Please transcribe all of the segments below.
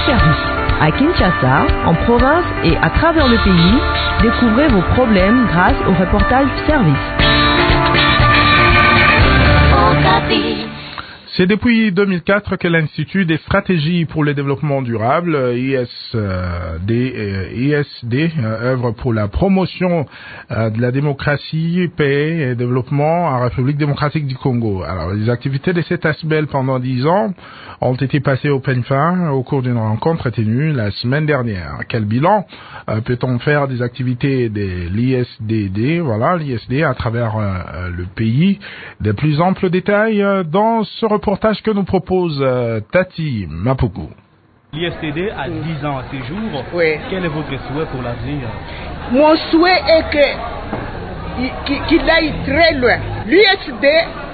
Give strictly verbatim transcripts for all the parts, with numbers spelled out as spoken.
service. À Kinshasa, en province et à travers le pays, découvrez vos problèmes grâce au reportage service. C'est depuis deux mille quatre que l'Institut des stratégies pour le développement durable, I S D, œuvre pour la promotion de la démocratie, paix et développement en République démocratique du Congo. Alors, les activités de cet A S B E L pendant dix ans ont été passées au peigne fin au cours d'une rencontre tenue la semaine dernière. Quel bilan euh, peut-on faire des activités de l'I S D D, voilà, l'I S D à travers euh, le pays? De plus amples détails euh, dans ce reportage que nous propose euh, Tati Mapuku. L'I S D D a dix ans à ce jour. Oui. Quel est votre souhait pour l'avenir? Mon souhait est que qu'il aille très loin. L'U S D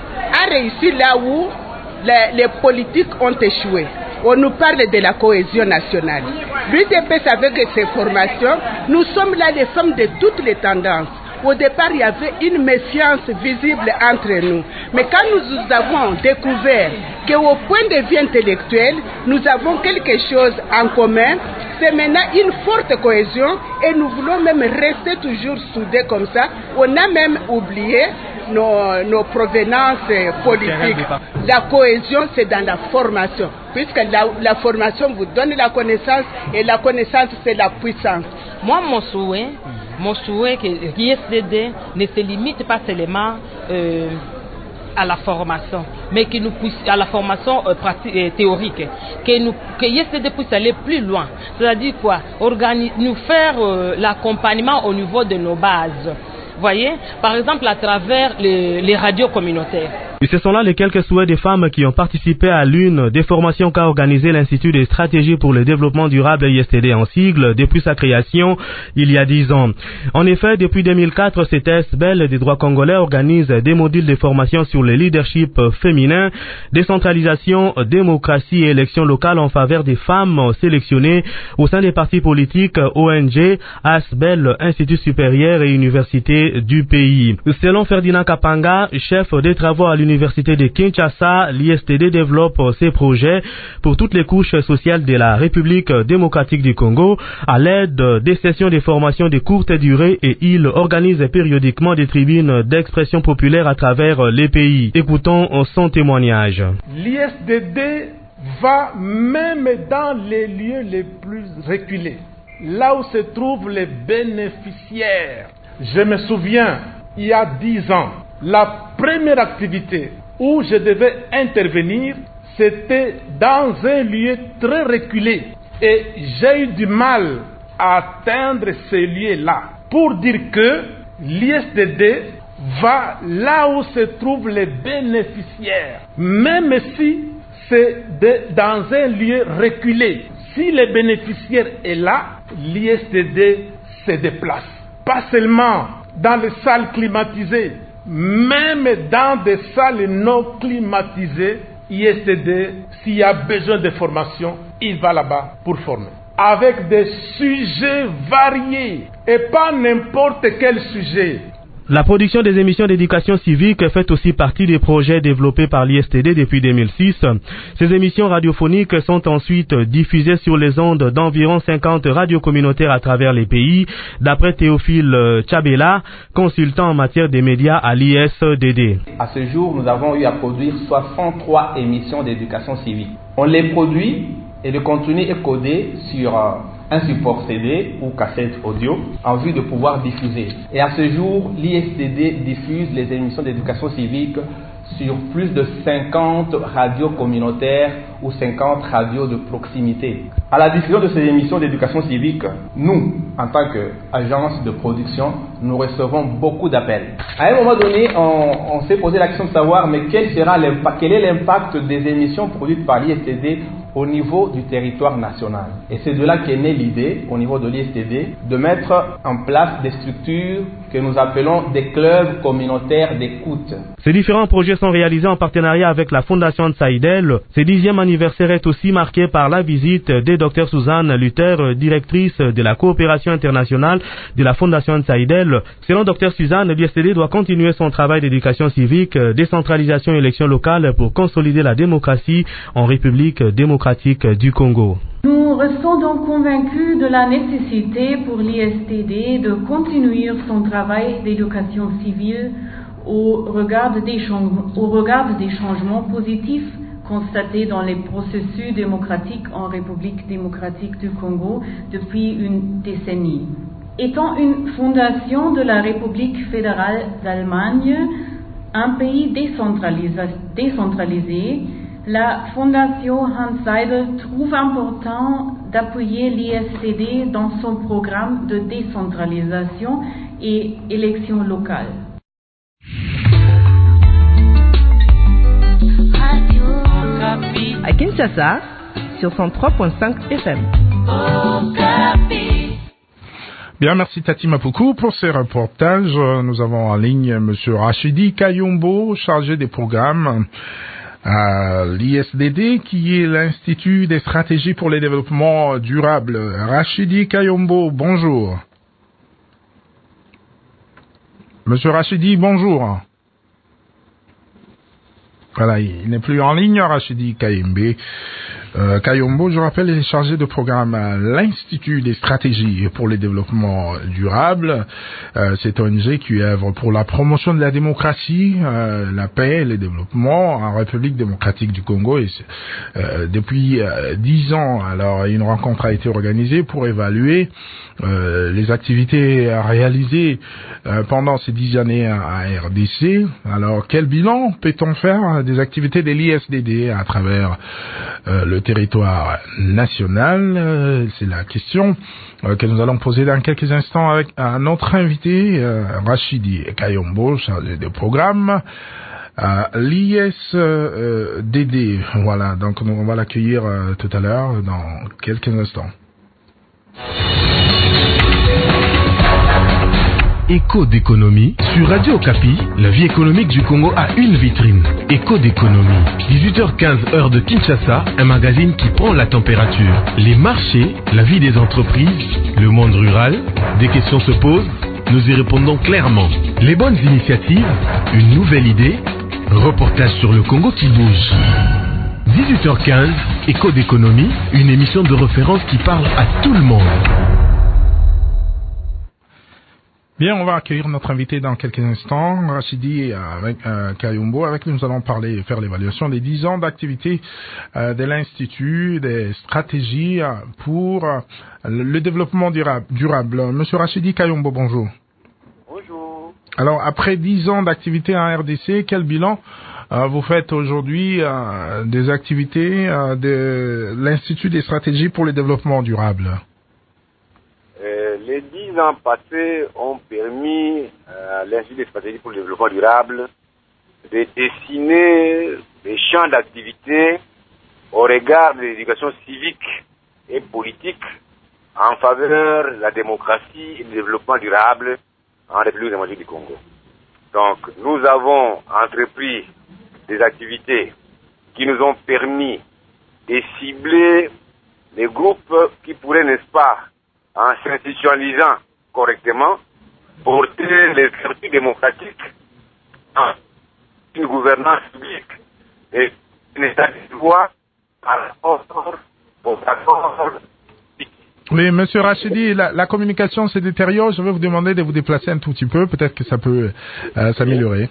a réussi là où les, les politiques ont échoué. On nous parle de la cohésion nationale. L'U D P, avec ses formations, nous sommes là les femmes de toutes les tendances. Au départ, il y avait une méfiance visible entre nous. Mais quand nous avons découvert qu'au point de vue intellectuel, nous avons quelque chose en commun, c'est maintenant une forte cohésion et nous voulons même rester toujours soudés comme ça. On a même oublié nos, nos provenances politiques. La cohésion, c'est dans la formation, puisque la, la formation vous donne la connaissance et la connaissance, c'est la puissance. Moi, mon souhait, mon souhait que l'I S D D ne se limite pas seulement euh, à la formation, mais que nous puisse, à la formation euh, pratique, euh, théorique, que nous, que l'I S D D puisse aller plus loin. C'est-à-dire quoi? Organi- nous faire euh, l'accompagnement au niveau de nos bases. Voyez, par exemple à travers les, les radios communautaires. Et ce sont là les quelques souhaits des femmes qui ont participé à l'une des formations qu'a organisé l'Institut des stratégies pour le développement durable I S D D en sigle depuis sa création il y a dix ans. En effet, depuis deux mille quatre, cet A S B E L des droits congolais organise des modules de formation sur le leadership féminin, décentralisation, démocratie et élections locales en faveur des femmes sélectionnées au sein des partis politiques, O N G, A S B E L, Institut supérieur et université du pays. Selon Ferdinand Kapanga, chef des travaux à l'université de Kinshasa, l'I S D D développe ses projets pour toutes les couches sociales de la République démocratique du Congo à l'aide des sessions de formation de courte durée et il organise périodiquement des tribunes d'expression populaire à travers les pays. Écoutons son témoignage. L'I S D D va même dans les lieux les plus reculés, là où se trouvent les bénéficiaires. Je me souviens, il y a dix ans, la première activité où je devais intervenir, c'était dans un lieu très reculé. Et j'ai eu du mal à atteindre ces lieux-là. Pour dire que l'I S D D va là où se trouvent les bénéficiaires. Même si c'est de, dans un lieu reculé. Si le bénéficiaire est là, l'I S D D se déplace. Pas seulement dans les salles climatisées, même dans des salles non climatisées, I S D D, s'il y a besoin de formation, il va là-bas pour former. Avec des sujets variés et pas n'importe quel sujet. La production des émissions d'éducation civique fait aussi partie des projets développés par l'I S D D depuis deux mille six. Ces émissions radiophoniques sont ensuite diffusées sur les ondes d'environ cinquante radios communautaires à travers les pays, d'après Théophile Tchabela, consultant en matière des médias à l'I S D D. À ce jour, nous avons eu à produire soixante-trois émissions d'éducation civique. On les produit et le contenu est codé sur un support C D ou cassette audio en vue de pouvoir diffuser. Et à ce jour, l'I S D D diffuse les émissions d'éducation civique sur plus de cinquante radios communautaires ou cinquante radios de proximité. À la diffusion de ces émissions d'éducation civique, nous, en tant qu'agence de production, nous recevons beaucoup d'appels. À un moment donné, on, on s'est posé la question de savoir mais quel sera l'impact, quel est l'impact des émissions produites par l'I S D D au niveau du territoire national. Et c'est de là qu'est née l'idée, au niveau de l'I S D D, de mettre en place des structures que nous appelons des clubs communautaires d'écoute. Ces différents projets sont réalisés en partenariat avec la Fondation Tsaïdel. Ce dixième anniversaire est aussi marqué par la visite de Dr Suzanne Luther, directrice de la coopération internationale de la Fondation Tsaïdel. Selon Dr Suzanne, l'I S D D doit continuer son travail d'éducation civique, décentralisation et élections locales pour consolider la démocratie en République démocratique du Congo. Nous restons donc convaincus de la nécessité pour l'I S T D de continuer son travail d'éducation civile au regard des changements, au regard des changements positifs constatés dans les processus démocratiques en République démocratique du Congo depuis une décennie. Étant une fondation de la République fédérale d'Allemagne, un pays décentralisé, décentralisé, la Fondation Hans Seidel trouve important d'appuyer l'I S T D dans son programme de décentralisation et élections locales. À Kinshasa, sur cent trois virgule cinq F M. Bien, merci Tati Mapuku pour ces reportages. Nous avons en ligne M. Rachidi Kayombo, chargé des programmes à l'I S D D, qui est l'Institut des stratégies pour le développement durable. Rachidi Kayombo, bonjour. Monsieur Rachidi, bonjour. Voilà, il n'est plus en ligne, Rachidi Kayembe. Euh, Kayombo, je rappelle, est chargé de programme à l'Institut des stratégies pour le développement durable. Euh, c'est O N G qui œuvre pour la promotion de la démocratie, euh, la paix et le développement en République démocratique du Congo. Et, euh, depuis euh, dix ans, alors une rencontre a été organisée pour évaluer euh, les activités réalisées euh, pendant ces dix années à, à R D C. Alors, quel bilan peut-on faire des activités de l'I S D D à travers euh, le territoire national? euh, C'est la question euh, que nous allons poser dans quelques instants avec à notre invité, euh, Rachidi Kayombo, chargé de programme à l'I S D D. Voilà, donc nous, on va l'accueillir euh, tout à l'heure dans quelques instants. Écho d'économie sur Radio Okapi, la vie économique du Congo a une vitrine. Écho d'économie, dix-huit heures quinze heure de Kinshasa, un magazine qui prend la température. Les marchés, la vie des entreprises, le monde rural, des questions se posent, nous y répondons clairement. Les bonnes initiatives, une nouvelle idée, reportage sur le Congo qui bouge. dix-huit heures quinze, Écho d'économie, une émission de référence qui parle à tout le monde. Bien, on va accueillir notre invité dans quelques instants, Rachidi avec euh, Kayombo. Avec lui, nous allons parler et faire l'évaluation des dix ans d'activité euh, de l'Institut des stratégies pour euh, le développement durable. durable. Monsieur Rachidi Kayombo, bonjour. Bonjour. Alors, après dix ans d'activité en R D C, quel bilan euh, vous faites aujourd'hui euh, des activités euh, de l'Institut des stratégies pour le développement durable? Euh, les dix ans passés ont permis euh, à l'Institut des stratégies pour le développement durable de dessiner des champs d'activité au regard de l'éducation civique et politique en faveur de la démocratie et du développement durable en République démocratique du Congo. Donc, nous avons entrepris des activités qui nous ont permis de cibler les groupes qui pourraient, n'est-ce pas, en s'institutionnalisant correctement, porter les vertus démocratiques en une gouvernance publique et un état de droit par rapport aux accords. Oui, Monsieur Rachidi, la, la communication se détériore. Je vais vous demander de vous déplacer un tout petit peu. Peut-être que ça peut euh, s'améliorer.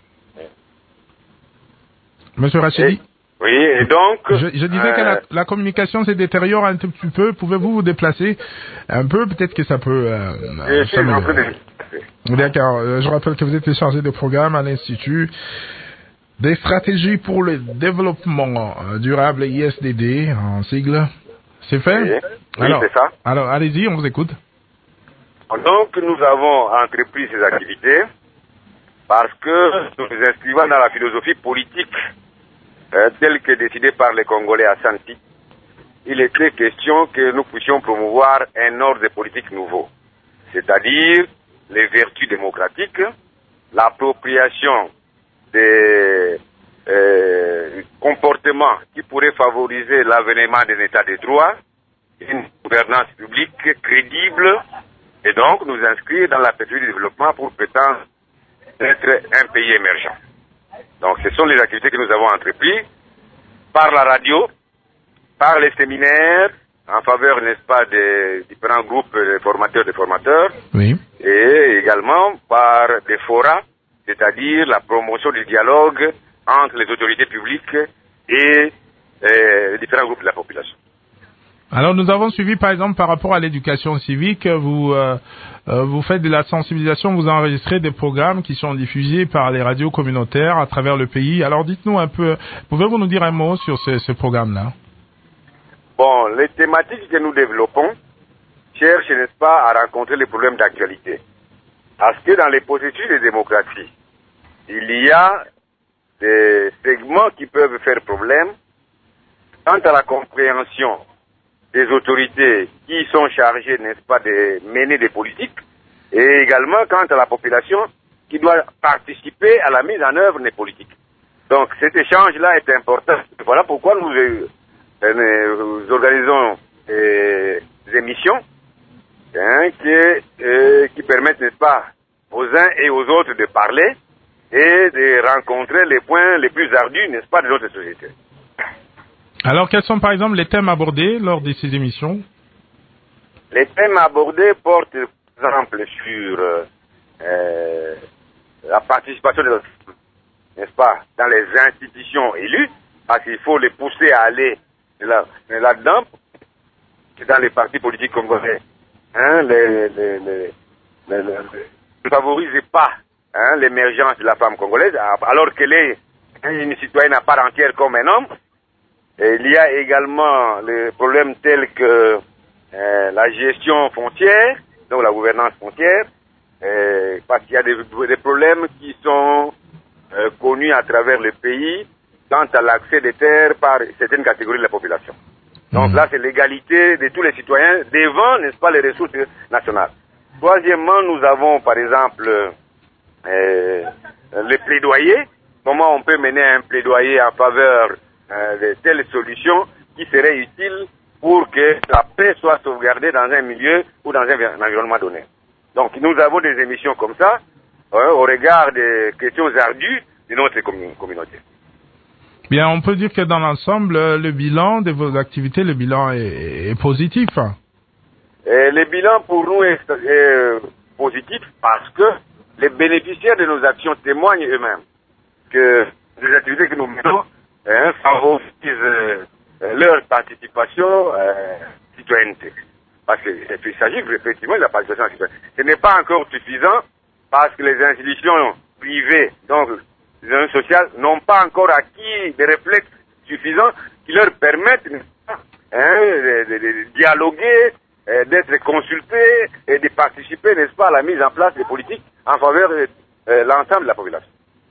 Monsieur Rachidi. Oui, et donc... Je, je disais euh, que la, la communication se détériore un tout petit peu. Pouvez-vous vous déplacer un peu? Peut-être que ça peut euh, s'améliorer. D'accord. Je rappelle que vous êtes chargé de programme à l'Institut des stratégies pour le développement durable, I S D D, en sigle. C'est fait? Oui, oui alors, c'est ça. Alors, allez-y, on vous écoute. Donc, nous avons entrepris ces activités parce que nous nous inscrivons dans la philosophie politique Euh, tel que décidé par les Congolais à Santi, il était question que nous puissions promouvoir un ordre politique nouveau, c'est-à-dire les vertus démocratiques, l'appropriation des euh, comportements qui pourraient favoriser l'avènement d'un état de droit, une gouvernance publique crédible, et donc nous inscrire dans la perspective du développement pour prétendre être un pays émergent. Donc, ce sont les activités que nous avons entreprises par la radio, par les séminaires, en faveur, n'est-ce pas, des différents groupes de formateurs de formateurs. Oui. Et également par des forats, c'est-à-dire la promotion du dialogue entre les autorités publiques et euh, les différents groupes de la population. Alors nous avons suivi par exemple par rapport à l'éducation civique, vous euh, euh, vous faites de la sensibilisation, vous enregistrez des programmes qui sont diffusés par les radios communautaires à travers le pays. Alors dites-nous un peu, pouvez-vous nous dire un mot sur ce, ce programme-là? Bon, les thématiques que nous développons cherchent, n'est-ce pas, à rencontrer les problèmes d'actualité. Parce que dans les processus de démocratie, il y a des segments qui peuvent faire problème quant à la compréhension des autorités qui sont chargées, n'est-ce pas, de mener des politiques, et également quant à la population qui doit participer à la mise en œuvre des politiques. Donc cet échange-là est important. Voilà pourquoi nous, euh, nous organisons euh, des émissions hein, qui, euh, qui permettent, n'est-ce pas, aux uns et aux autres de parler et de rencontrer les points les plus ardus, n'est-ce pas, de notre société. Alors, quels sont par exemple les thèmes abordés lors de ces émissions? Les thèmes abordés portent, par exemple, sur euh, la participation des autres, n'est-ce pas, dans les institutions élues, parce qu'il faut les pousser à aller là, là-dedans, dans les partis politiques congolais. Hein, les, les, les, les, les, ne favorisez pas hein, l'émergence de la femme congolaise, alors qu'elle est une citoyenne à part entière comme un homme. Et il y a également les problèmes tels que euh, la gestion foncière, donc la gouvernance foncière, euh, parce qu'il y a des, des problèmes qui sont euh, connus à travers le pays quant à l'accès des terres par certaines catégories de la population. Donc mmh. là, c'est l'égalité de tous les citoyens devant, n'est-ce pas, les ressources nationales. Troisièmement, nous avons, par exemple, euh, les plaidoyers. Comment on peut mener un plaidoyer en faveur euh, de telles solutions qui seraient utiles pour que la paix soit sauvegardée dans un milieu ou dans un, un environnement donné. Donc, nous avons des émissions comme ça, euh, au regard des questions ardues de notre commun- communauté. Bien, on peut dire que dans l'ensemble, le bilan de vos activités, le bilan est, est positif. Et le bilan pour nous est, est positif parce que les bénéficiaires de nos actions témoignent eux-mêmes que les activités que nous menons hein, favorisent euh, leur participation euh, citoyenneté. Parce qu'il s'agit effectivement de la participation citoyenne. Ce n'est pas encore suffisant parce que les institutions privées, donc les institutions sociales, n'ont pas encore acquis des réflexes suffisants qui leur permettent hein, de, de, de dialoguer, euh, d'être consultés et de participer, n'est-ce pas, à la mise en place des politiques en faveur de euh, l'ensemble de la population.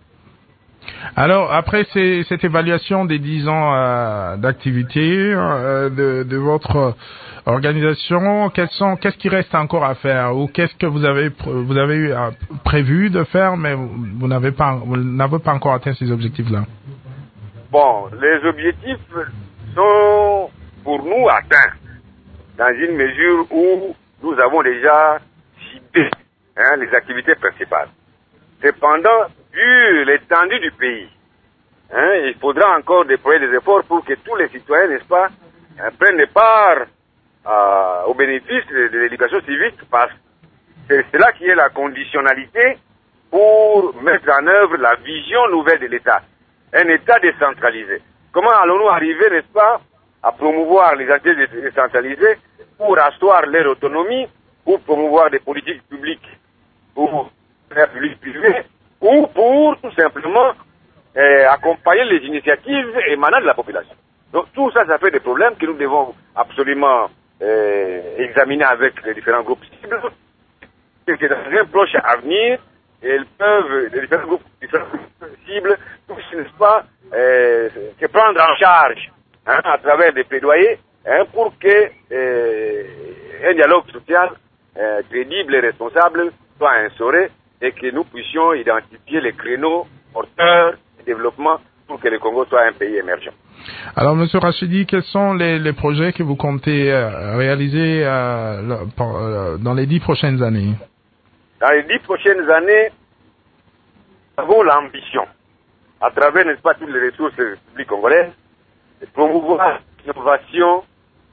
Alors, après ces, cette évaluation des dix ans euh, d'activité euh, de, de votre organisation, quels sont, qu'est-ce qui reste encore à faire ou qu'est-ce que vous avez vous avez eu, euh, prévu de faire, mais vous, vous n'avez pas vous n'avez pas encore atteint ces objectifs-là? Bon, les objectifs sont pour nous atteints dans une mesure où nous avons déjà ciblé hein, les activités principales. Cependant, vu l'étendue du pays, hein, il faudra encore déployer des efforts pour que tous les citoyens, n'est-ce pas, hein, prennent part euh, au bénéfice de, de l'éducation civique, parce que c'est là qui est la conditionnalité pour mettre en œuvre la vision nouvelle de l'État, un État décentralisé. Comment allons-nous arriver, n'est-ce pas, à promouvoir les activités décentralisées pour asseoir leur autonomie, pour promouvoir des politiques publiques pour faire public privé, ou pour tout simplement euh, accompagner les initiatives émanant de la population. Donc tout ça, ça fait des problèmes que nous devons absolument euh, examiner avec les différents groupes cibles, et que dans un proche avenir, ils peuvent, les différents groupes, différents groupes cibles, puissent, n'est-ce pas, euh, se prendre en charge hein, à travers des plaidoyers hein, pour que euh, un dialogue social euh, crédible et responsable soit instauré et que nous puissions identifier les créneaux porteurs de développement pour que le Congo soit un pays émergent. Alors, Monsieur Rachidi, quels sont les, les projets que vous comptez euh, réaliser euh, pour, euh, dans les dix prochaines années? Dans les dix prochaines années, nous avons l'ambition, à travers, n'est-ce pas, toutes les ressources publiques congolaises, de promouvoir l'innovation, hein,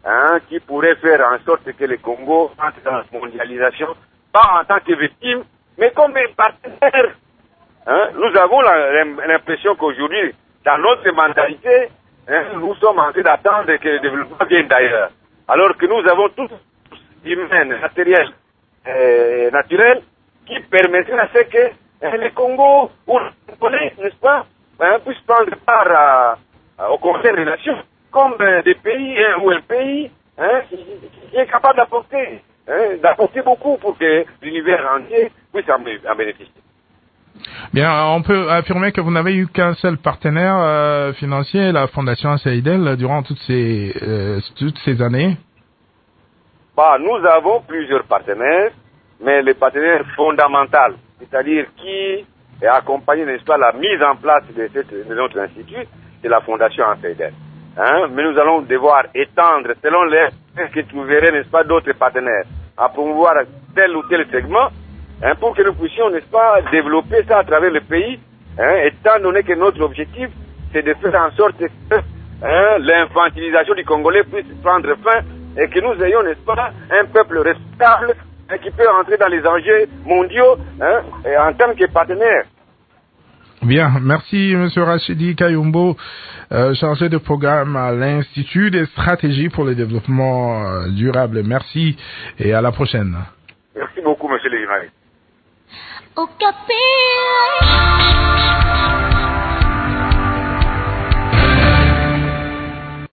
hein, qui pourrait faire en sorte que le Congo entre dans la mondialisation, pas en tant que victime, mais comme un partenaire. Hein, nous avons l'impression qu'aujourd'hui, dans notre mentalité, hein, nous sommes en train d'attendre que le développement vienne d'ailleurs. Alors que nous avons tous humains, matériels, euh, naturels, qui permettraient à ce que hein, le Congo ou le Congolais, n'est-ce pas, hein, puisse prendre part à, à, au Conseil des Nations, comme euh, des pays hein, ou un pays hein, qui, qui est capable d'apporter, hein, d'apporter beaucoup pour que l'univers entier puisse en, en bénéficier. Bien, on peut affirmer que vous n'avez eu qu'un seul partenaire euh, financier, la Fondation Seidel, durant toutes ces, euh, toutes ces années. Bah, nous avons plusieurs partenaires, mais le partenaire fondamental, c'est-à-dire qui accompagne, n'est-ce pas, la mise en place de, cette, de notre institut, c'est la Fondation Seidel. Hein? Mais nous allons devoir étendre, selon les que trouverait, n'est-ce pas, d'autres partenaires, à promouvoir tel ou tel segment, hein, pour que nous puissions, n'est-ce pas, développer ça à travers le pays, hein, étant donné que notre objectif, c'est de faire en sorte que hein, l'infantilisation du Congolais puisse prendre fin et que nous ayons, n'est-ce pas, un peuple respectable hein, qui peut entrer dans les enjeux mondiaux hein, et en tant que partenaire. Bien, merci M. Rachidi Kayumbo, euh, chargé de programme à l'Institut des stratégies pour le développement euh, durable. Merci et à la prochaine. Merci beaucoup, M. le journaliste. Okapi.